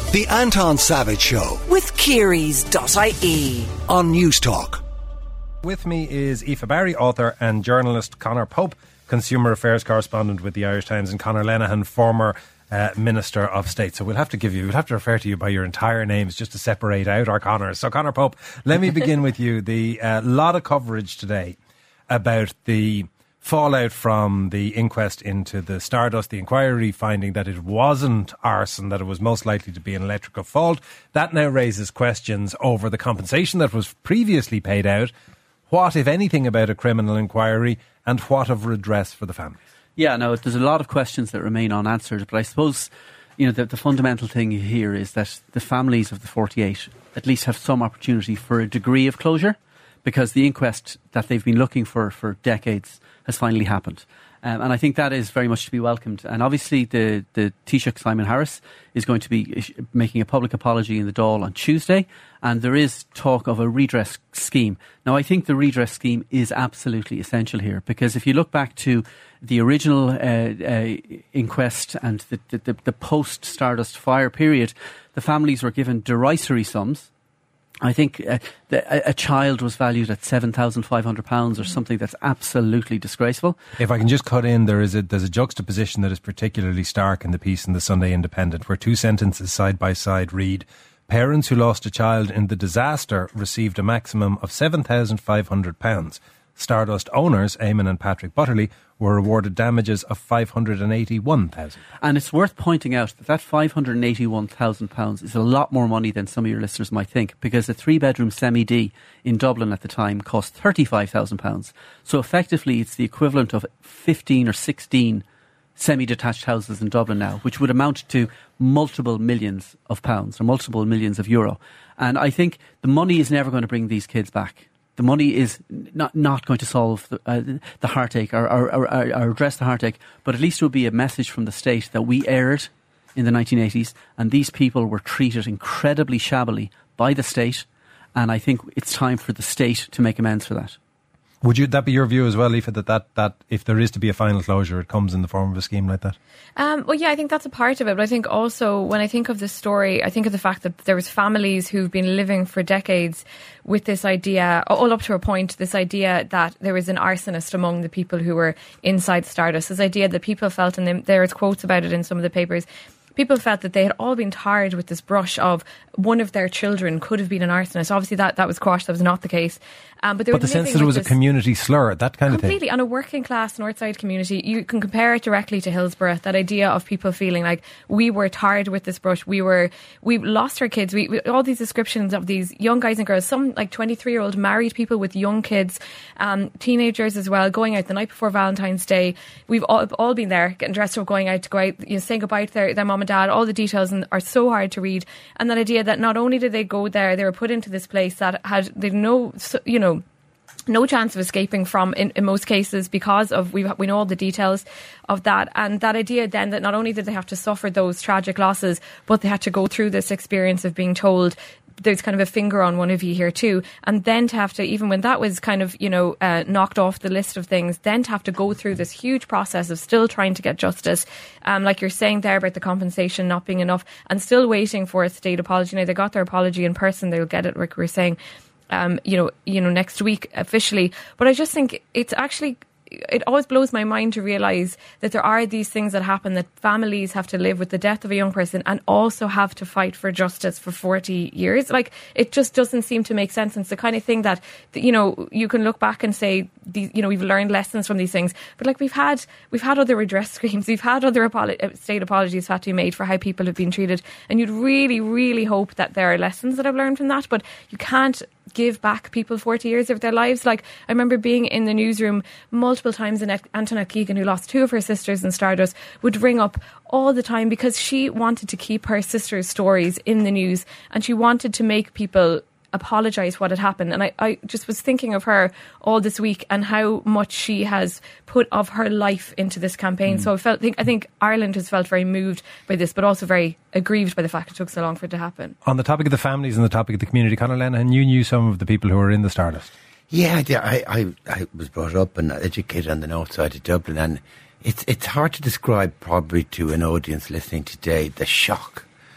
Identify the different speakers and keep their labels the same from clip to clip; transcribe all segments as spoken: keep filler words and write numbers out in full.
Speaker 1: The Anton Savage Show
Speaker 2: with Kearys dot I E
Speaker 1: on News Talk.
Speaker 3: With me is Aoife Barry, author, and journalist Conor Pope, consumer affairs correspondent with the Irish Times, and Conor Lenihan, former uh, Minister of State. So we'll have to give you, we'll have to refer to you by your entire names just to separate out our Conors. So Conor Pope, let me begin with you. The uh, lot of coverage today about the fallout from the inquest into the Stardust, the inquiry finding that it wasn't arson, that it was most likely to be an electrical fault. That now raises questions over the compensation that was previously paid out. What, if anything, about a criminal inquiry, and what of redress for the families?
Speaker 4: Yeah, no, there's a lot of questions that remain unanswered, but I suppose, you know, the, the fundamental thing here is that the families of the forty-eight at least have some opportunity for a degree of closure, because the inquest that they've been looking for for decades has finally happened. Um, and I think that is very much to be welcomed. And obviously the, the Taoiseach Simon Harris is going to be ish- making a public apology in the Dáil on Tuesday. And there is talk of a redress scheme. Now, I think the redress scheme is absolutely essential here, because if you look back to the original uh, uh, inquest and the, the, the post-Stardust fire period, the families were given derisory sums. I think uh, the, a, a child was valued at seven thousand five hundred pounds or something that's absolutely disgraceful.
Speaker 3: If I can just cut in, there is a, there's a juxtaposition that is particularly stark in the piece in the Sunday Independent, where two sentences side by side read, "Parents who lost a child in the disaster received a maximum of seven thousand five hundred pounds. Stardust owners, Eamon and Patrick Butterley, were awarded damages of five hundred eighty-one thousand pounds.
Speaker 4: And it's worth pointing out that that five hundred eighty-one thousand pounds is a lot more money than some of your listeners might think, because a three-bedroom semi-D in Dublin at the time cost thirty-five thousand pounds. So effectively it's the equivalent of fifteen or sixteen semi-detached houses in Dublin now, which would amount to multiple millions of pounds or multiple millions of euro. And I think the money is never going to bring these kids back. The money is not not going to solve the, uh, the heartache or, or, or, or address the heartache, but at least it will be a message from the state that we erred in the nineteen eighties and these people were treated incredibly shabbily by the state, and I think it's time for the state to make amends for that.
Speaker 3: Would you that be your view as well, Aoife, that, that, that if there is to be a final closure, it comes in the form of a scheme like that?
Speaker 5: Um, well, yeah, I think that's a part of it. But I think also when I think of the story, I think of the fact that there was families who've been living for decades with this idea, all up to a point, this idea that there was an arsonist among the people who were inside Stardust. This idea that people felt, and there's quotes about it in some of the papers, people felt that they had all been tarred with this brush of one of their children could have been an arsonist. Obviously, that, that was quashed. That was not the case. Um, but they
Speaker 3: but
Speaker 5: were
Speaker 3: the sense that it was a community slur, that kind of thing.
Speaker 5: Completely. On a working class Northside community, you can compare it directly to Hillsborough. That idea of people feeling like we were tarred with this brush. We were, we lost our kids. We, we all these descriptions of these young guys and girls, some like twenty-three year old married people with young kids, um, teenagers as well, going out the night before Valentine's Day. We've all, all been there, getting dressed up, going out to go out, you know, saying goodbye to their, their mum and dad. All the details and are so hard to read. And that idea that not only did they go there, they were put into this place that had they no, you know, no chance of escaping from in, in most cases because of we we know all the details of that, and that idea then that not only did they have to suffer those tragic losses, but they had to go through this experience of being told there's kind of a finger on one of you here too, and then to have to, even when that was kind of, you know, uh, knocked off the list of things, then to have to go through this huge process of still trying to get justice, um, like you're saying there about the compensation not being enough, and still waiting for a state apology. Now they got their apology in person, they'll get it, like we were saying, um, you know, you know, next week officially. But I just think it's actually, it always blows my mind to realise that there are these things that happen, that families have to live with the death of a young person and also have to fight for justice for forty years. Like, it just doesn't seem to make sense. And it's the kind of thing that, you know, you can look back and say, these, you know, we've learned lessons from these things. But like we've had, we've had other redress schemes, we've had other apolo- state apologies had to be made for how people have been treated. And you'd really, really hope that there are lessons that I've learned from that. But you can't give back people forty years of their lives. Like, I remember being in the newsroom multiple times, and Antoinette Keegan, who lost two of her sisters in Stardust, would ring up all the time because she wanted to keep her sister's stories in the news, and she wanted to make people apologise what had happened. And I, I just was thinking of her all this week and how much she has put of her life into this campaign. Mm. So I felt, think, I think Ireland has felt very moved by this, but also very aggrieved by the fact it took so long for it to happen.
Speaker 3: On the topic of the families and the topic of the community, Conor Lenihan, you knew some of the people who were in the Stardust.
Speaker 6: Yeah, I, did. I, I, I was brought up and educated on the north side of Dublin, and it's it's hard to describe probably to an audience listening today the shock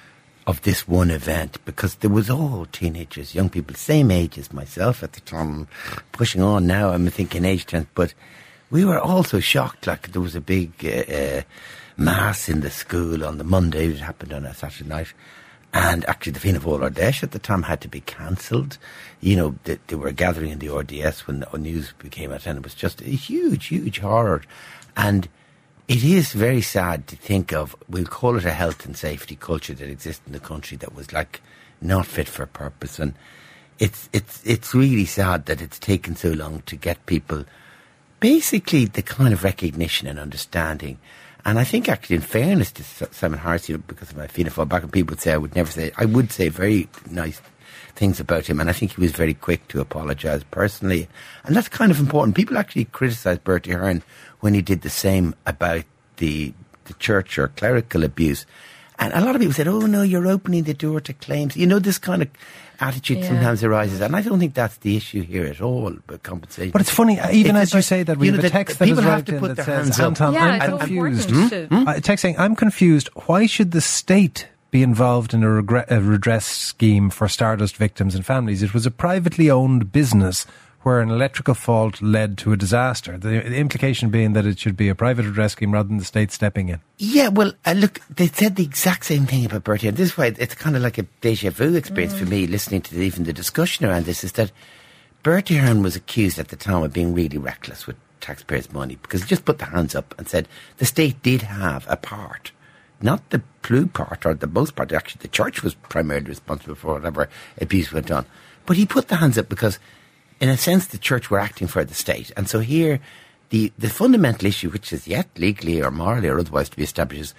Speaker 6: of this one event, because there was all teenagers, young people, same age as myself at the time, pushing on now, I'm thinking age ten, but we were also shocked, like there was a big uh, uh, mass in the school on the Monday, it happened on a Saturday night, and actually the Fianna Fáil Ardesh at the time had to be cancelled. You know, they, they were gathering in the R D S when the news became out, and it was just a huge, huge horror. And it is very sad to think of, we'll call it a health and safety culture that exists in the country that was like not fit for purpose. And it's it's it's really sad that it's taken so long to get people basically the kind of recognition and understanding. And I think actually, in fairness to Simon Harris, you know, because of my Fianna Fáil background, people would say I would never say, I would say very nice things about him, and I think he was very quick to apologise personally, and that's kind of important. People actually criticised Bertie Ahern when he did the same about the the church or clerical abuse, and a lot of people said, oh no, you're opening the door to claims. You know, this kind of attitude yeah. sometimes arises, and I don't think that's the issue here at all, but compensation.
Speaker 3: But it's funny, even
Speaker 6: it's
Speaker 3: as you like, say that, we have a text that is right in that says, Anton,
Speaker 5: yeah,
Speaker 3: I'm confused. Hmm? Uh, text saying, I'm confused, why should the state be involved in a, regret, a redress scheme for Stardust victims and families? It was a privately owned business where an electrical fault led to a disaster. The, the implication being that it should be a private redress scheme rather than the state stepping in.
Speaker 6: Yeah, well, uh, look, they said the exact same thing about Bertie. And this is why it's kind of like a deja vu experience mm. for me, listening to the, even the discussion around this, is that Bertie Ahern was accused at the time of being really reckless with taxpayers' money, because he just put the hands up and said the state did have a part. Not the blue part or the most part. Actually, the church was primarily responsible for whatever abuse went on. But he put the hands up because, in a sense, the church were acting for the state. And so here, the, the fundamental issue, which is yet legally or morally or otherwise to be established, is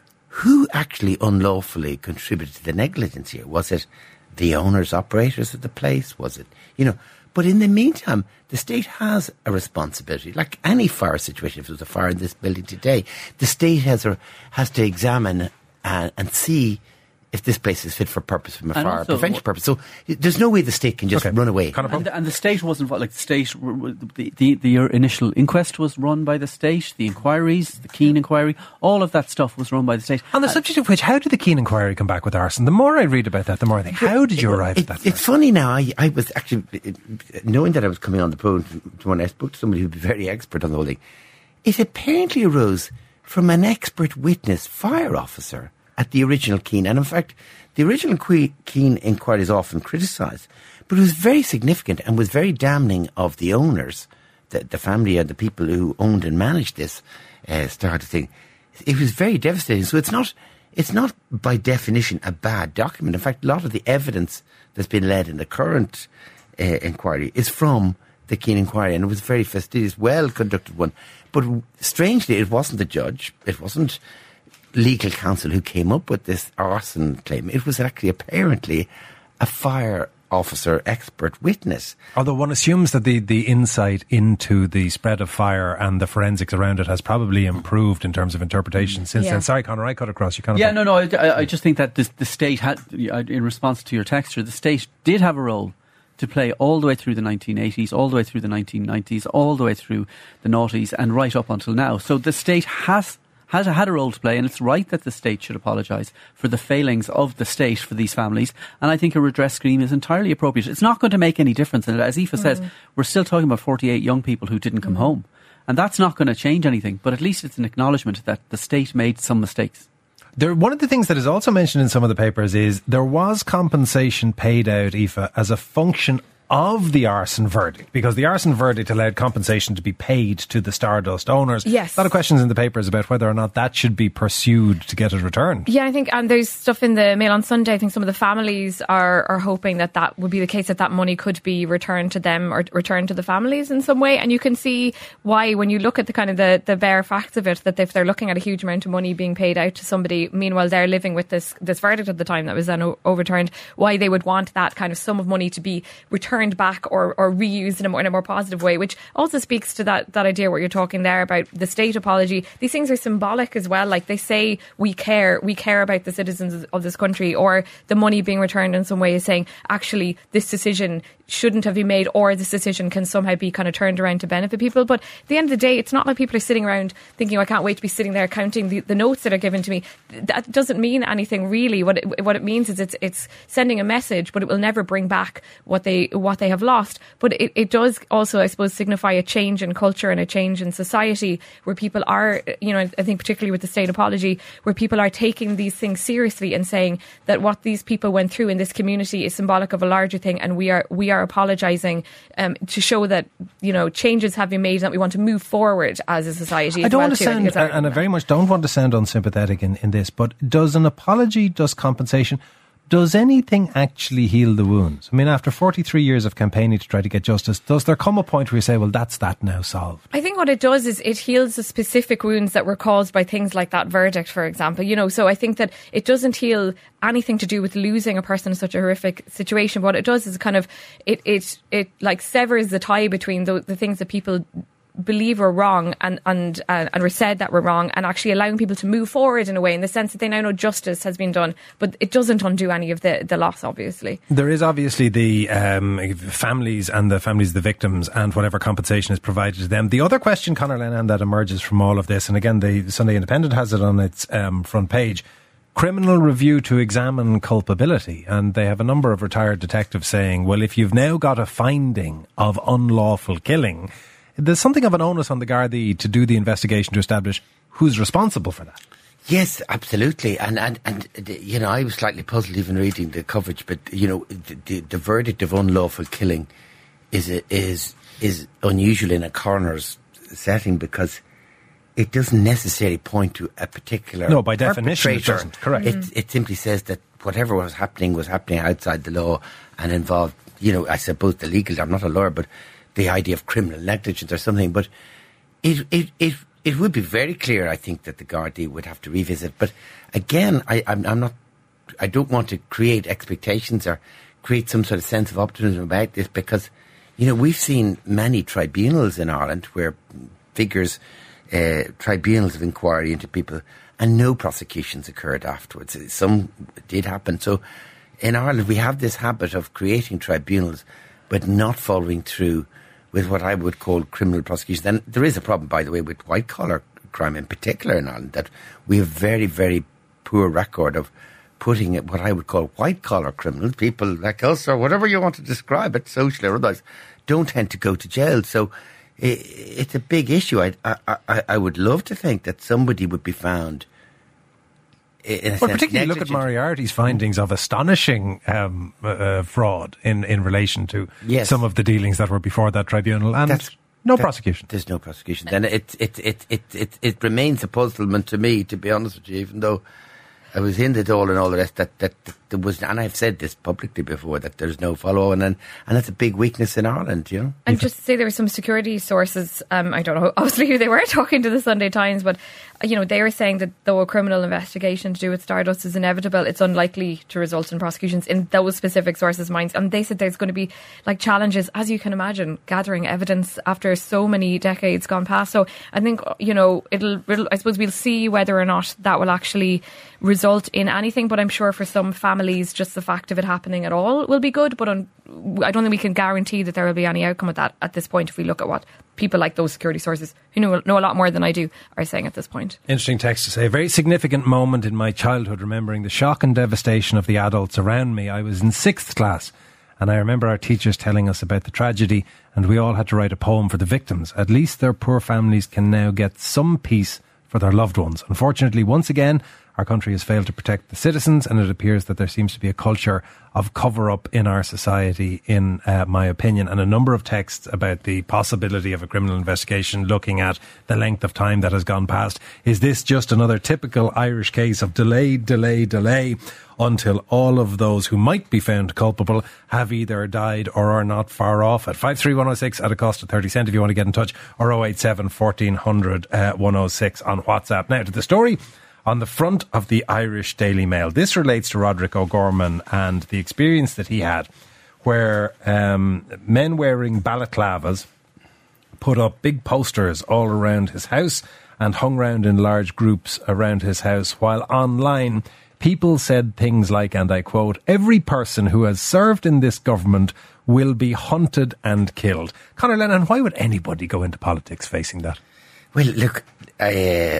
Speaker 6: who actually unlawfully contributed to the negligence here? Was it the owners, operators of the place? Was it, you know... But in the meantime, the state has a responsibility. Like any fire situation, if there was a fire in this building today, the state has a, has to examine and, and see if this place is fit for purpose from a and fire prevention purpose. So there's no way the state can just okay. run away.
Speaker 4: And, and the state wasn't like the state. The, the the initial inquest was run by the state. The inquiries, the Keane inquiry, all of that stuff was run by the state.
Speaker 3: On the uh, subject of which, how did the Keane inquiry come back with arson? The more I read about that, the more I think, how did you it, arrive
Speaker 6: it,
Speaker 3: at that?
Speaker 6: It's first? funny now. I, I was actually knowing that I was coming on the program when I spoke to somebody who'd be very expert on the whole thing. It apparently arose from an expert witness fire officer at the original Keane. And in fact, the original Keane inquiry is often criticised, but it was very significant and was very damning of the owners, the, the family and the people who owned and managed this uh, started thing. It was very devastating. So it's not, it's not by definition a bad document. In fact, a lot of the evidence that's been led in the current uh, inquiry is from the Keane inquiry, and it was a very fastidious, well-conducted one. But strangely, it wasn't the judge, it wasn't legal counsel who came up with this arson claim. It was actually apparently a fire officer expert witness.
Speaker 3: Although one assumes that the, the insight into the spread of fire and the forensics around it has probably improved in terms of interpretation since yeah. then. Sorry, Conor, I cut across you. Kind of
Speaker 4: yeah, no, no, I, I just think that this, the state had, in response to your texture, the state did have a role to play all the way through the nineteen eighties, all the way through the nineteen nineties, all the way through the noughties and right up until now. So the state has has had a role to play, and it's right that the state should apologise for the failings of the state for these families, and I think a redress scheme is entirely appropriate. It's not going to make any difference, and as Aoife mm. says, we're still talking about forty-eight young people who didn't come mm. home, and that's not going to change anything, but at least it's an acknowledgement that the state made some mistakes.
Speaker 3: There, one of the things that is also mentioned in some of the papers is there was compensation paid out, Aoife, as a function of the arson verdict, because the arson verdict allowed compensation to be paid to the Stardust owners.
Speaker 5: Yes.
Speaker 3: A lot of questions in the papers about whether or not that should be pursued to get it returned.
Speaker 5: Yeah, I think, and there's stuff in the Mail on Sunday. I think some of the families are, are hoping that that would be the case, that that money could be returned to them or returned to the families in some way. And you can see why, when you look at the kind of the, the bare facts of it, that if they're looking at a huge amount of money being paid out to somebody, meanwhile they're living with this, this verdict at the time that was then o- overturned, why they would want that kind of sum of money to be returned returned back or, or reused in a, more, in a more positive way, which also speaks to that, that idea what you're talking there about the state apology. These things are symbolic as well. Like they say, we care, we care about the citizens of this country, or the money being returned in some way is saying, actually, this decision shouldn't have been made, or this decision can somehow be kind of turned around to benefit people. But at the end of the day, it's not like people are sitting around thinking, oh, I can't wait to be sitting there counting the, the notes that are given to me. That doesn't mean anything really. What it, what it means is it's it's sending a message, but it will never bring back what they what they have lost. But it, it does also, I suppose, signify a change in culture and a change in society where people are, you know, I think particularly with the state apology, where people are taking these things seriously and saying that what these people went through in this community is symbolic of a larger thing, and we are we are apologising um, to show that, you know, changes have been made and that we want to move forward as a society.
Speaker 3: I
Speaker 5: as
Speaker 3: don't
Speaker 5: well
Speaker 3: want to
Speaker 5: too. I think
Speaker 3: sound,
Speaker 5: it's
Speaker 3: and I very much don't want to sound unsympathetic in, in this, but does an apology, does compensation, does anything actually heal the wounds? I mean, after forty-three years of campaigning to try to get justice, does there come a point where you say, well, that's that now solved?
Speaker 5: I think what it does is it heals the specific wounds that were caused by things like that verdict, for example. You know, so I think that it doesn't heal anything to do with losing a person in such a horrific situation. What it does is kind of, it, it, it like severs the tie between the, the things that people believe were wrong and and uh, and were said that were wrong, and actually allowing people to move forward in a way, in the sense that they now know justice has been done, but it doesn't undo any of the, the loss, obviously.
Speaker 3: There is obviously the um, families and the families of the victims and whatever compensation is provided to them. The other question, Conor Lenihan, that emerges from all of this, and again the Sunday Independent has it on its um, front page, criminal review to examine culpability, and they have a number of retired detectives saying, well, if you've now got a finding of unlawful killing, there's something of an onus on the Gardaí to do the investigation to establish who's responsible for that.
Speaker 6: Yes, absolutely. And, and, and you know, I was slightly puzzled even reading the coverage, but, you know, the, the, the verdict of unlawful killing is a, is is unusual in a coroner's setting because it doesn't necessarily point to a particular
Speaker 3: No, by definition it
Speaker 6: perpetrator.
Speaker 3: doesn't. Correct.
Speaker 6: It, it simply says that whatever was happening was happening outside the law and involved, you know, I suppose the legal, I'm not a lawyer, but the idea of criminal negligence or something. But it it it it would be very clear, I think, that the Gardaí would have to revisit. But again, I, I'm, I'm not, I don't want to create expectations or create some sort of sense of optimism about this, because, you know, we've seen many tribunals in Ireland where figures, uh, tribunals of inquiry into people, and no prosecutions occurred afterwards. Some did happen. So in Ireland, we have this habit of creating tribunals but not following through with what I would call criminal prosecution. And there is a problem, by the way, with white-collar crime in particular in Ireland, that we have very, very poor record of putting what I would call white-collar criminals, people like us or whatever you want to describe it, socially or otherwise, don't tend to go to jail. So it, it's a big issue. I, I, I, I would love to think that somebody would be found.
Speaker 3: Well, particularly look at Moriarty's findings of astonishing um, uh, fraud in, in relation to
Speaker 6: yes.
Speaker 3: some of the dealings that were before that tribunal, and That's, no that, prosecution.
Speaker 6: There's no prosecution. Then it it, it it it it remains a puzzlement to me, to be honest with you, even though I was in the Dáil and all the rest, that, that, that there was, and I've said this publicly before, that there's no follow-on, and, and that's a big weakness in Ireland, you know.
Speaker 5: And just to say, there were some security sources, um, I don't know obviously who they were, talking to the Sunday Times, but, you know, they were saying that though a criminal investigation to do with Stardust is inevitable, it's unlikely to result in prosecutions in those specific sources' minds. And they said there's going to be, like, challenges, as you can imagine, gathering evidence after so many decades gone past. So I think, you know, it'll, it'll I suppose we'll see whether or not that will actually result in anything, but I'm sure for some families just the fact of it happening at all will be good, but on, I don't think we can guarantee that there will be any outcome of that at this point if we look at what people like those security sources who know, know a lot more than I do are saying at this point.
Speaker 3: Interesting text to say, a very significant moment in my childhood, remembering the shock and devastation of the adults around me. I was in sixth class and I remember our teachers telling us about the tragedy, and we all had to write a poem for the victims. At least their poor families can now get some peace for their loved ones. Unfortunately, once again, our country has failed to protect the citizens, and it appears that there seems to be a culture of cover-up in our society, in uh, my opinion. And a number of texts about the possibility of a criminal investigation, looking at the length of time that has gone past. Is this just another typical Irish case of delay, delay, delay, until all of those who might be found culpable have either died or are not far off? At five three one oh six at a cost of thirty cent if you want to get in touch, or oh eight seven, fourteen hundred, uh, one oh six on WhatsApp. Now to the story on the front of the Irish Daily Mail. This relates to Roderick O'Gorman and the experience that he had where um, men wearing balaclavas put up big posters all around his house and hung round in large groups around his house, while online people said things like, and I quote, "Every person who has served in this government will be hunted and killed." Conor Lennon, why would anybody go into politics facing that?
Speaker 6: Well, look, I,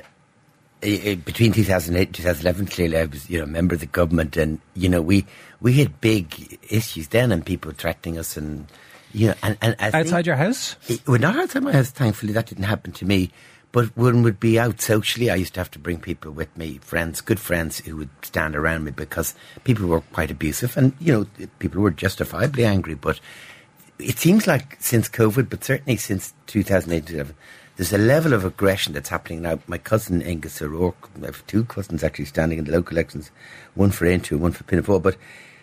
Speaker 6: uh, between two thousand eight and two thousand eleven, clearly I was, you know, a member of the government, and, you know, we, we had big issues then and people threatening us and, you know, and, and I
Speaker 3: outside
Speaker 6: think,
Speaker 3: your house?
Speaker 6: It, well, not outside my house, thankfully. That didn't happen to me. But when we'd be out socially, I used to have to bring people with me, friends, good friends who would stand around me, because people were quite abusive and, you know, people were justifiably angry. But it seems like since COVID, but certainly since two thousand eight, there's a level of aggression that's happening now. My cousin Angus O'Rourke, I have two cousins actually standing in the local elections, one for Aintree and one for Pinafore, but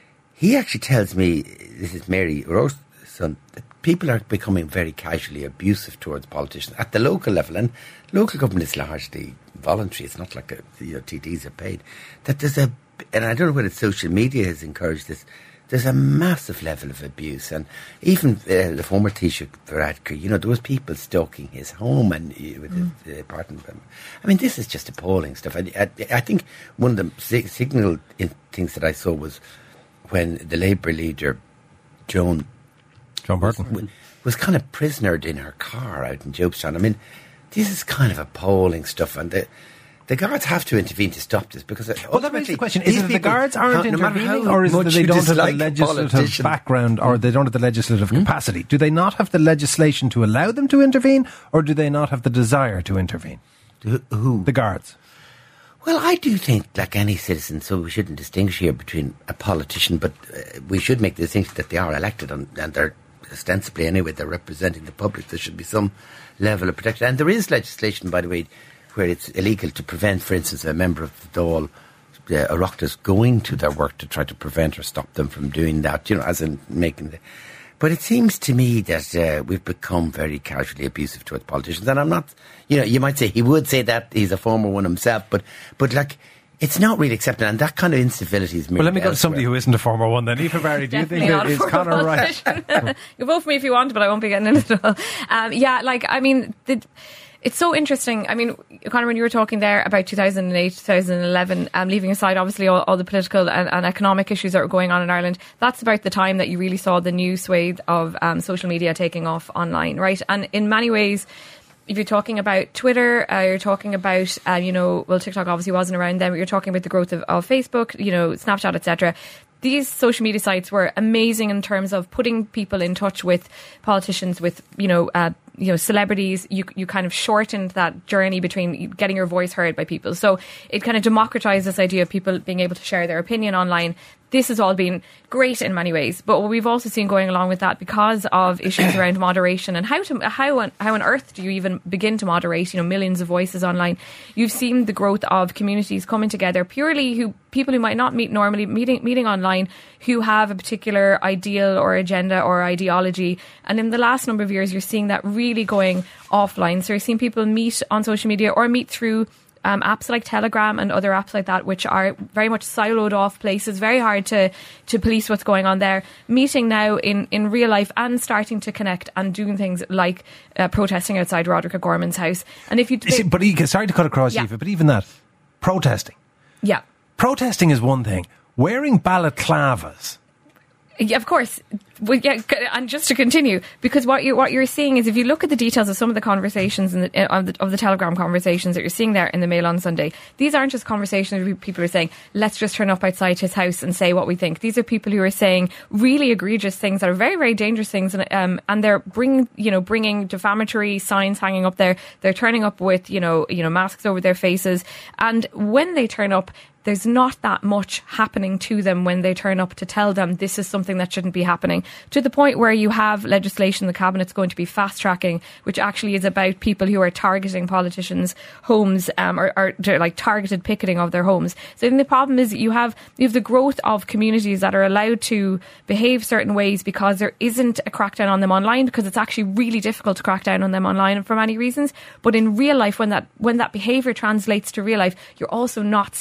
Speaker 6: he actually tells me, this is Mary O'Rourke's son, that people are becoming very casually abusive towards politicians at the local level, and local government is largely voluntary. It's not like a, you know, T Ds are paid. That there's a, and I don't know whether social media has encouraged this, there's a massive level of abuse. And even uh, the former Taoiseach Varadkar, you know, there was people stalking his home and uh, with mm. his uh, partner. I mean, this is just appalling stuff. I, I, I think one of the sig- signal in things that I saw was when the Labour leader, Joan
Speaker 3: John Burton
Speaker 6: was, was kind of prisonered in her car out in Jobestown. I mean, this is kind of appalling stuff, and the, the guards have to intervene to stop this, because
Speaker 3: well, that makes the question: is it that the guards aren't no intervening, or is it that they don't have the legislative background, or they don't have the legislative hmm? capacity? Do they not have the legislation to allow them to intervene, or do they not have the desire to intervene?
Speaker 6: Who? who?
Speaker 3: The guards.
Speaker 6: Well, I do think, like any citizen, so we shouldn't distinguish here between a politician, but uh, we should make the distinction that they are elected and, and they're ostensibly anyway, they're representing the public. There should be some level of protection. And there is legislation, by the way, where it's illegal to prevent, for instance, a member of the Dáil, uh, Oireachtas, going to their work to try to prevent or stop them from doing that, you know, as in making the... But it seems to me that uh, we've become very casually abusive towards politicians. And I'm not, you know, you might say he would say that, he's a former one himself, but, but like, it's not really accepted, and that kind of incivility is
Speaker 3: well, let me go to somebody who isn't a former one then. Aoife Barry, do you think that is Conor right?
Speaker 5: You vote for me if you want, but I won't be getting in it at all. Um, yeah, like, I mean, the, it's so interesting. I mean, Conor, when you were talking there about two thousand eight, two thousand eleven, um, leaving aside obviously all, all the political and, and economic issues that were going on in Ireland, that's about the time that you really saw the new swathe of um, social media taking off online, right? And in many ways, if you're talking about Twitter, uh, you're talking about, uh, you know, well, TikTok obviously wasn't around then, but you're talking about the growth of, of Facebook, you know, Snapchat, et cetera. These social media sites were amazing in terms of putting people in touch with politicians, with, you know, uh, you know, celebrities. You you kind of shortened that journey between getting your voice heard by people. So it kind of democratized this idea of people being able to share their opinion online. This has all been great in many ways, but what we've also seen going along with that, because of issues around moderation and how to how on, how on earth do you even begin to moderate, you know, millions of voices online. You've seen the growth of communities coming together, purely who people who might not meet normally, meeting meeting online, who have a particular ideal or agenda or ideology. And in the last number of years, you're seeing that really going offline. So you're seeing people meet on social media or meet through Um, apps like Telegram and other apps like that, which are very much siloed off places, very hard to, to police what's going on there. Meeting now in, in real life and starting to connect and doing things like uh, protesting outside Roderick O'Gorman's house. And if you,
Speaker 3: See, but he, sorry to cut across, yeah. Aoife, but even that, protesting.
Speaker 5: Yeah.
Speaker 3: Protesting is one thing. Wearing balaclavas.
Speaker 5: Yeah, of course. Well, yeah, and just to continue, because what you what you're seeing is, if you look at the details of some of the conversations in the, of the of the Telegram conversations that you're seeing there in the Mail on Sunday, these aren't just conversations where people are saying, "Let's just turn up outside his house and say what we think." These are people who are saying really egregious things that are very, very dangerous things, and um, and they're bringing you know bringing defamatory signs hanging up there. They're turning up with you know you know masks over their faces, and when they turn up, there's not that much happening to them when they turn up to tell them this is something that shouldn't be happening, to the point where you have legislation the Cabinet's going to be fast-tracking, which actually is about people who are targeting politicians' homes, um, or, or like targeted picketing of their homes. So I think the problem is that you have, you have the growth of communities that are allowed to behave certain ways because there isn't a crackdown on them online, because it's actually really difficult to crack down on them online for many reasons. But in real life, when that when that behaviour translates to real life, you're also not seeing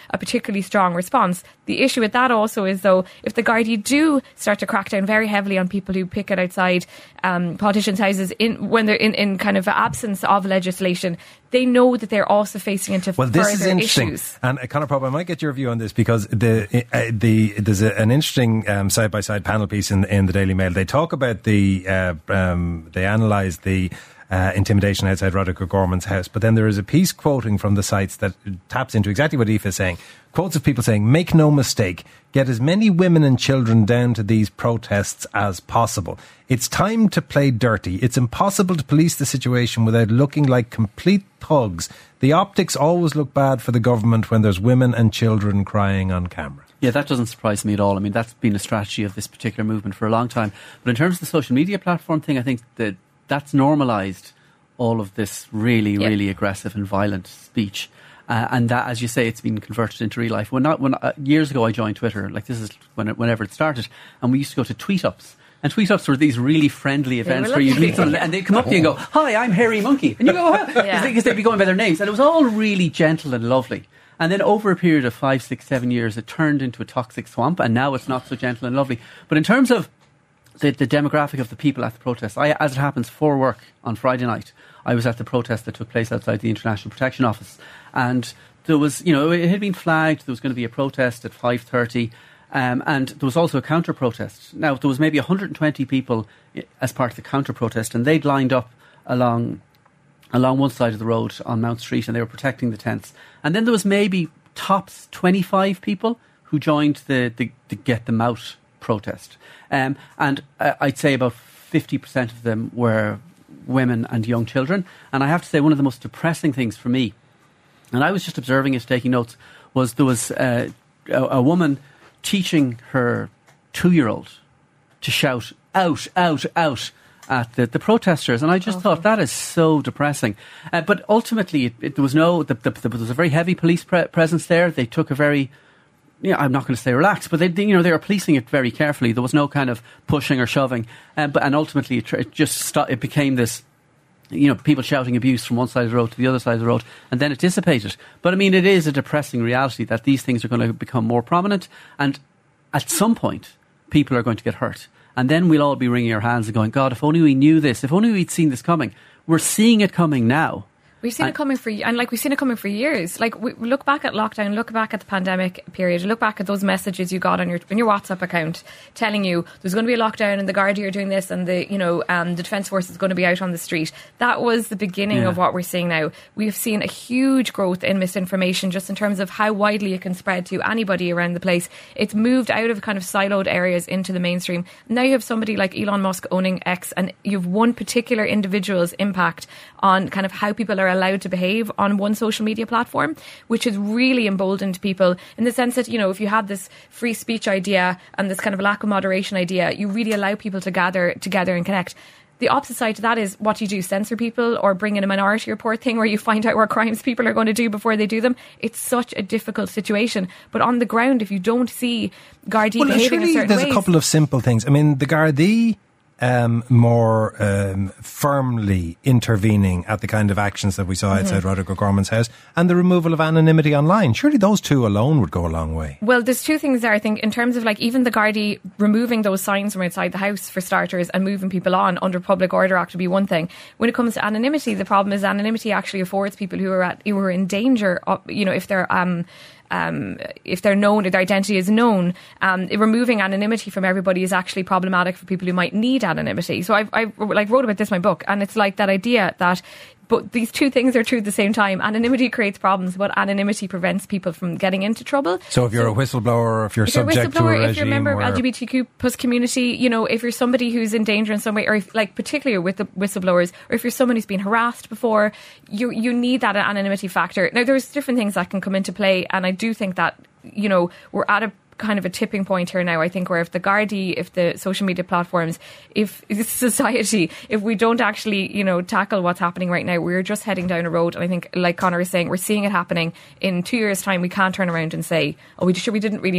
Speaker 5: a particularly strong response. The issue with that also is, though, if the Gardaí do start to crack down very heavily on people who picket outside um, politicians' houses in, when they're in, in kind of absence of legislation, they know that they're also facing into
Speaker 3: well,
Speaker 5: further
Speaker 3: this is interesting.
Speaker 5: issues.
Speaker 3: And uh, Conor Pope, I might get your view on this, because the uh, the there's a, an interesting um, side-by-side panel piece in in the Daily Mail. They talk about the uh, um, they analyse the Uh, intimidation outside Roderick O'Gorman's house. But then there is a piece quoting from the sites that taps into exactly what Aoife is saying. Quotes of people saying, make no mistake, get as many women and children down to these protests as possible. It's time to play dirty. It's impossible to police the situation without looking like complete thugs. The optics always look bad for the government when there's women and children crying on camera.
Speaker 4: Yeah, that doesn't surprise me at all. I mean, that's been a strategy of this particular movement for a long time. But in terms of the social media platform thing, I think that that's normalised all of this really, yep. really aggressive and violent speech. Uh, and that, as you say, it's been converted into real life. When not, when uh, years ago I joined Twitter, like this is when it, whenever it started, and we used to go to tweet-ups. And tweet-ups were these really friendly events where you'd meet someone and they'd come up to you and go, hi, I'm Hairy Monkey. And you go, huh? Because yeah. they'd be going by their names. And it was all really gentle and lovely. And then over a period of five, six, seven years, it turned into a toxic swamp, and now it's not so gentle and lovely. But in terms of The, the demographic of the people at the protest, I, as it happens, for work on Friday night, I was at the protest that took place outside the International Protection Office, and there was, you know, it had been flagged there was going to be a protest at five thirty, um, and there was also a counter-protest. Now, there was maybe one hundred twenty people as part of the counter-protest, and they'd lined up along along one side of the road on Mount Street, and they were protecting the tents. And then there was maybe tops twenty-five people who joined the, the, the Get Them Out protest. Um, and uh, I'd say about fifty percent of them were women and young children. And I have to say, one of the most depressing things for me, and I was just observing it, taking notes, was there was uh, a, a woman teaching her two-year-old to shout, out, out, out, at the, the protesters. And I just okay. thought, that is so depressing. Uh, but ultimately, it, it, there was no, the, the, the, there was a very heavy police pre- presence there. They took a very... Yeah, I'm not going to say relaxed, but they, they, you know, they were policing it very carefully. There was no kind of pushing or shoving, um, but and ultimately it, it just st- it became this, you know, people shouting abuse from one side of the road to the other side of the road, and then it dissipated. But I mean, it is a depressing reality that these things are going to become more prominent, and at some point, people are going to get hurt, and then we'll all be wringing our hands and going, God, if only we knew this, if only we'd seen this coming. We're seeing it coming now.
Speaker 5: We've seen and, it coming for, and like we've seen it coming for years. Like we look back at lockdown, look back at the pandemic period, look back at those messages you got on your in your WhatsApp account telling you there's going to be a lockdown and the Gardaí are doing this and the you know um, the Defence Force is going to be out on the street. That was the beginning yeah. of what we're seeing now. We've seen a huge growth in misinformation just in terms of how widely it can spread to anybody around the place. It's moved out of kind of siloed areas into the mainstream. Now you have somebody like Elon Musk owning X, and you have one particular individual's impact on kind of how people are allowed to behave on one social media platform, which has really emboldened people in the sense that, you know, if you had this free speech idea and this kind of lack of moderation idea, you really allow people to gather together and connect. The opposite side to that is what you do, censor people or bring in a Minority Report thing where you find out what crimes people are going to do before they do them. It's such a difficult situation. But on the ground, if you don't see Gardaí
Speaker 3: well,
Speaker 5: behaving in certain
Speaker 3: there's
Speaker 5: ways...
Speaker 3: a couple of simple things. I mean, the Gardaí Um, more um, firmly intervening at the kind of actions that we saw outside mm-hmm. Roderick O'Gorman's house, and the removal of anonymity online. Surely those two alone would go a long way.
Speaker 5: Well, there's two things there, I think, in terms of like even the Gardaí removing those signs from outside the house for starters and moving people on under Public Order Act would be one thing. When it comes to anonymity, the problem is anonymity actually affords people who are at who are in danger of, you know, if they're um Um, if they're known, if their identity is known, um, removing anonymity from everybody is actually problematic for people who might need anonymity. So I, I like wrote about this in my book, and it's like that idea that, but these two things are true at the same time. Anonymity creates problems, but anonymity prevents people from getting into trouble.
Speaker 3: So if you're so, a whistleblower, or if you're if subject you're to a regime,
Speaker 5: if you're a member of L G B T Q plus community, you know, if you're somebody who's in danger in some way, or if, like particularly with the whistleblowers, or if you're someone who's been harassed before, you you need that anonymity factor. Now, there's different things that can come into play, and I do think that, you know, we're at a kind of a tipping point here now, I think, where if the Gardaí, if the social media platforms, if society, if we don't actually, you know, tackle what's happening right now, we're just heading down a road. And I think, like Conor is saying, we're seeing it happening. In two years' time, we can't turn around and say, oh, we, sure, we didn't really know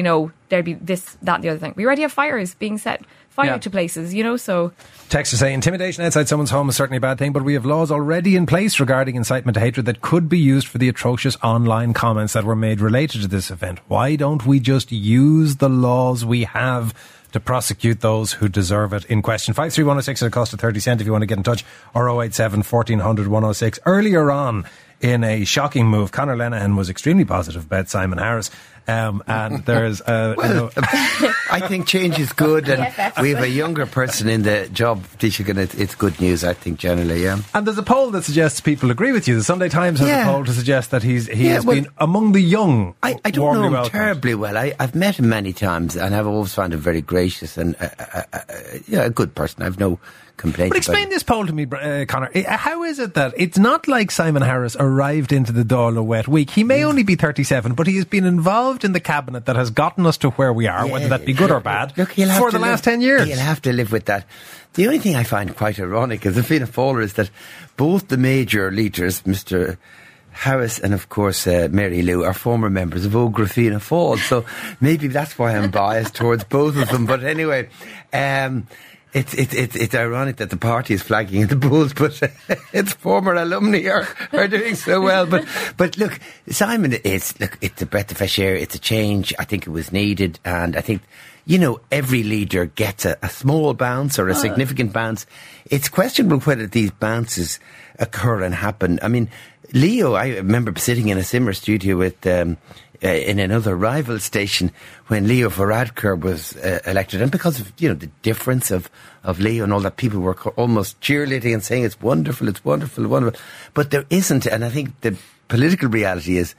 Speaker 5: there'd be this, that, and the other thing. We already have fires being set fire
Speaker 4: Yeah.
Speaker 5: to places, you know. So
Speaker 3: Texters say intimidation outside someone's home is certainly a bad thing, but we have laws already in place regarding incitement to hatred that could be used for the atrocious online comments that were made related to this event. Why don't we just use the laws we have to prosecute those who deserve it in question? five three one oh six at a cost of thirty cent if you want to get in touch, or oh eight seven, fourteen hundred, one oh six. Earlier on, in a shocking move, Conor Lenihan was extremely positive about Simon Harris. Um, and there's, uh,
Speaker 6: well,
Speaker 3: you know,
Speaker 6: I think change is good, and we have a younger person in the job, Taoiseach, and it, it's good news, I think, generally, yeah.
Speaker 3: and there's a poll that suggests people agree with you. The Sunday Times has
Speaker 6: Yeah.
Speaker 3: a poll to suggest that he's he
Speaker 6: Yeah,
Speaker 3: has
Speaker 6: well,
Speaker 3: been among the young.
Speaker 6: I, I don't
Speaker 3: warmly
Speaker 6: know him
Speaker 3: welcomed.
Speaker 6: terribly well. I, I've met him many times, and I've always found him very gracious and uh, uh, uh, yeah, a good person. I've no complaints.
Speaker 3: But explain
Speaker 6: about
Speaker 3: this poll to me, uh, Conor. I- How is it that it's not like Simon Harris arrived into the Dáil a wet week? He may only be thirty-seven, but he has been involved in the cabinet that has gotten us to where we are,
Speaker 6: Yeah,
Speaker 3: whether that be good or bad,
Speaker 6: Look, he'll have
Speaker 3: for
Speaker 6: to
Speaker 3: the
Speaker 6: live-
Speaker 3: last ten years.
Speaker 6: He'll have to live with that. The only thing I find quite ironic as a Fianna Fáiler is that both the major leaders, Mister Harris and, of course, uh, Mary Lou, are former members of Ógra Fianna Fáil. So maybe that's why I'm biased towards both of them. But anyway, um, it's, it's, it's, it's ironic that the party is flagging in the polls, but its former alumni are, are doing so well. But, but look, Simon, it's, look, it's a breath of fresh air. It's a change. I think it was needed. And I think, you know, every leader gets a, a small bounce or a significant bounce. It's questionable whether these bounces occur and happen. I mean, Leo, I remember sitting in a similar studio with, um, uh, in another rival station when Leo Varadkar was uh, elected, and because of, you know, the difference of, of Leo and all that, people were co- almost cheerleading and saying it's wonderful, it's wonderful, wonderful. But there isn't, and I think the political reality is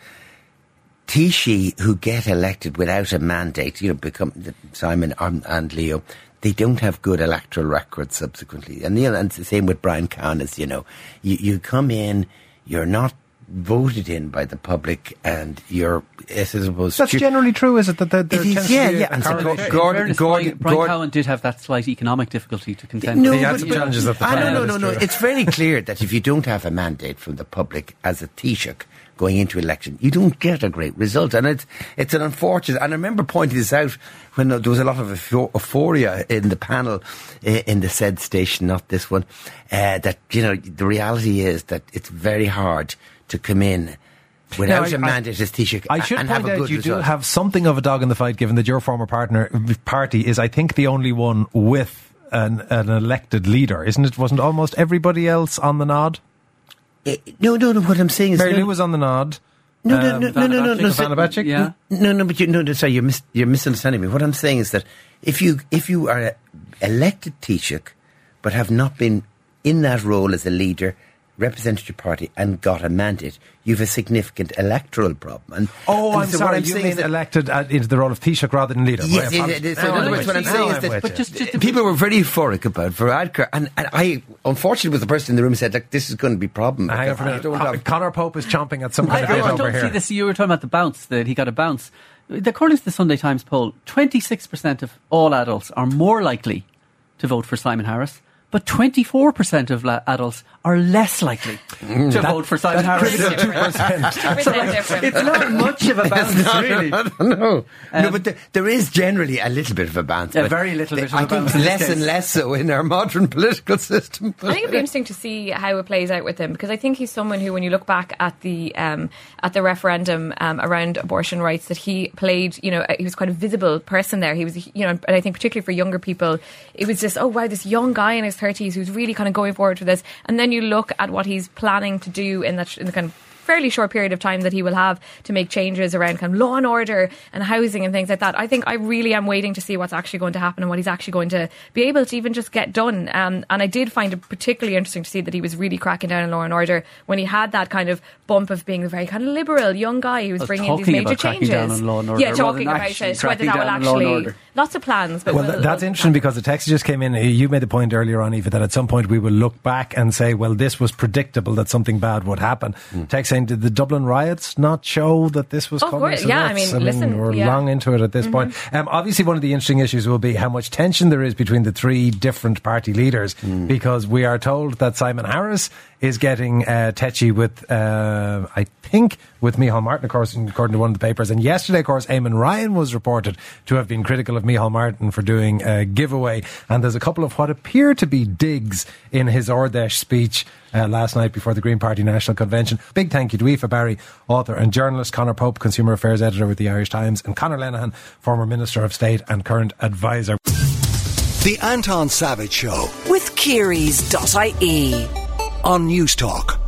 Speaker 6: Taoiseach who get elected without a mandate, you know, become Simon and, and Leo, they don't have good electoral records subsequently. And, you know, and it's the same with Brian Cowan, as you know, you, you come in, you're not voted in by the public, and you're, I suppose,
Speaker 3: That's
Speaker 6: stu-
Speaker 3: generally true, is it? That there, there
Speaker 6: It is,
Speaker 3: tends to
Speaker 6: yeah,
Speaker 3: be a-
Speaker 6: yeah,
Speaker 3: a
Speaker 6: and so
Speaker 3: correlation?
Speaker 6: Gordon-
Speaker 4: In fairness,
Speaker 6: Gordon-
Speaker 4: Brian, Brian
Speaker 6: Gordon-
Speaker 4: Cowan did have that slight economic difficulty to contend
Speaker 6: No,
Speaker 4: with.
Speaker 3: He had
Speaker 6: but-
Speaker 3: some
Speaker 6: but-
Speaker 3: challenges at the
Speaker 6: Ah,
Speaker 3: time,
Speaker 6: no, no,
Speaker 3: that
Speaker 6: no,
Speaker 3: is
Speaker 6: no.
Speaker 3: true.
Speaker 6: It's very clear that if you don't have a mandate from the public as a Taoiseach going into election, you don't get a great result. And it's it's an unfortunate, and I remember pointing this out when there was a lot of euphoria in the panel uh, in the said station, not this one, uh, that, you know, the reality is that it's very hard to come in without
Speaker 3: Now, I-
Speaker 6: a mandate as Taoiseach
Speaker 3: I should
Speaker 6: and
Speaker 3: point
Speaker 6: have a
Speaker 3: out
Speaker 6: good
Speaker 3: you
Speaker 6: result.
Speaker 3: do have something of a dog in the fight, given that your former partner party is, I think, the only one with an, an elected leader, isn't it? Wasn't almost everybody else on the nod?
Speaker 6: Eh, no, no, no. What I'm saying is,
Speaker 3: Mary
Speaker 6: no,
Speaker 3: Lou was on the nod.
Speaker 6: no, no,
Speaker 3: Um,
Speaker 6: no, no, no, no, no,
Speaker 3: Vanna Bacik?
Speaker 4: Yeah.
Speaker 6: No, no, but you, no, no, sorry, you're, mis- you're misunderstanding me. What I'm saying is that if you if you are a elected Taoiseach but have not been in that role as a leader, represented your party and got a mandate, you've a significant electoral problem. And,
Speaker 3: Oh,
Speaker 6: and
Speaker 3: I'm
Speaker 6: so
Speaker 3: sorry.
Speaker 6: What I'm
Speaker 3: you
Speaker 6: saying
Speaker 3: mean
Speaker 6: is that
Speaker 3: elected uh, into the role of Taoiseach rather than leader?
Speaker 6: Yes,
Speaker 3: My
Speaker 6: yes,
Speaker 3: apologies.
Speaker 6: yes, so
Speaker 3: Now
Speaker 6: in
Speaker 3: I'm
Speaker 6: other words,
Speaker 3: with
Speaker 6: what I'm
Speaker 3: you.
Speaker 6: saying
Speaker 3: Now
Speaker 6: is
Speaker 3: I'm
Speaker 6: that-
Speaker 3: with
Speaker 4: But
Speaker 3: you.
Speaker 4: just, just to
Speaker 6: people were very euphoric about Varadkar, and, and I, unfortunately, was the person in the room who said, like, this is going to be a problem.
Speaker 3: Hang on for a
Speaker 6: because I
Speaker 3: minute.
Speaker 6: don't
Speaker 3: Con-
Speaker 6: have-
Speaker 3: Conor Pope is chomping at some
Speaker 4: I,
Speaker 3: kind of
Speaker 4: I,
Speaker 3: bit
Speaker 4: I
Speaker 3: over
Speaker 4: don't
Speaker 3: here.
Speaker 4: see this. You were talking about the bounce, that he got a bounce. According to the Sunday Times poll, twenty-six percent of all adults are more likely to vote for Simon Harris, but twenty-four percent of la- adults are less likely to vote for Simon Harris.
Speaker 3: two percent.
Speaker 5: two percent difference.
Speaker 4: It's not much of a bounce, really.
Speaker 6: no, no,
Speaker 4: Um,
Speaker 6: but there, there is generally a little bit of a bounce.
Speaker 4: A
Speaker 6: but
Speaker 4: very little bit of
Speaker 6: I
Speaker 4: a bounce
Speaker 6: think
Speaker 4: in this
Speaker 6: less and
Speaker 4: case.
Speaker 6: less so in our modern political system.
Speaker 5: I think it'd be interesting to see how it plays out with him, because I think he's someone who, when you look back at the um, at the referendum um, around abortion rights, that he played, you know, he was quite a visible person there. He was, you know, and I think particularly for younger people, it was just, oh wow, this young guy in his thirties who's really kind of going forward for this. And then you look at what he's planning to do in that in the kind of fairly short period of time that he will have to make changes around kind of law and order and housing and things like that. I think I really am waiting to see what's actually going to happen and what he's actually going to be able to even just get done. Um, and I did find it particularly interesting to see that he was really cracking down on law and order when he had that kind of bump of being a very kind of liberal young guy who was
Speaker 4: Well,
Speaker 5: bringing in these
Speaker 4: talking
Speaker 5: major
Speaker 4: about cracking
Speaker 5: changes.
Speaker 4: down on law and order
Speaker 5: yeah,
Speaker 4: rather
Speaker 5: talking
Speaker 4: than
Speaker 5: about
Speaker 4: actually
Speaker 5: it, whether
Speaker 4: cracking
Speaker 5: that will
Speaker 4: down on law and
Speaker 5: actually
Speaker 4: order.
Speaker 5: lots of plans. But
Speaker 3: Well,
Speaker 5: will-
Speaker 3: th- that's
Speaker 5: will-
Speaker 3: interesting, because the text just came in. You made the point earlier on, Eva, that at some point we will look back and say, well, this was predictable that something bad would happen. Text saying, did the Dublin riots not show that this was
Speaker 5: Of
Speaker 3: coming?
Speaker 5: course,
Speaker 3: So
Speaker 5: yeah, I
Speaker 3: that's-
Speaker 5: mean, listen,
Speaker 3: we're
Speaker 5: yeah.
Speaker 3: long into it at this point. Um, obviously, one of the interesting issues will be how much tension there is between the three different party leaders, because we are told that Simon Harris is getting uh, tetchy with, uh, I think, with Micheál Martin, of course, according to one of the papers. And yesterday, of course, Eamon Ryan was reported to have been critical of Micheál Martin for doing a giveaway. And there's a couple of what appear to be digs in his Ordesh speech uh, last night before the Green Party National Convention. Big thank you to Aoife Barry, author and journalist, Conor Pope, Consumer Affairs Editor with the Irish Times, and Conor Lenihan, former Minister of State and current advisor.
Speaker 1: The Anton Savage Show
Speaker 2: With Kearys dot I E
Speaker 1: on News Talk.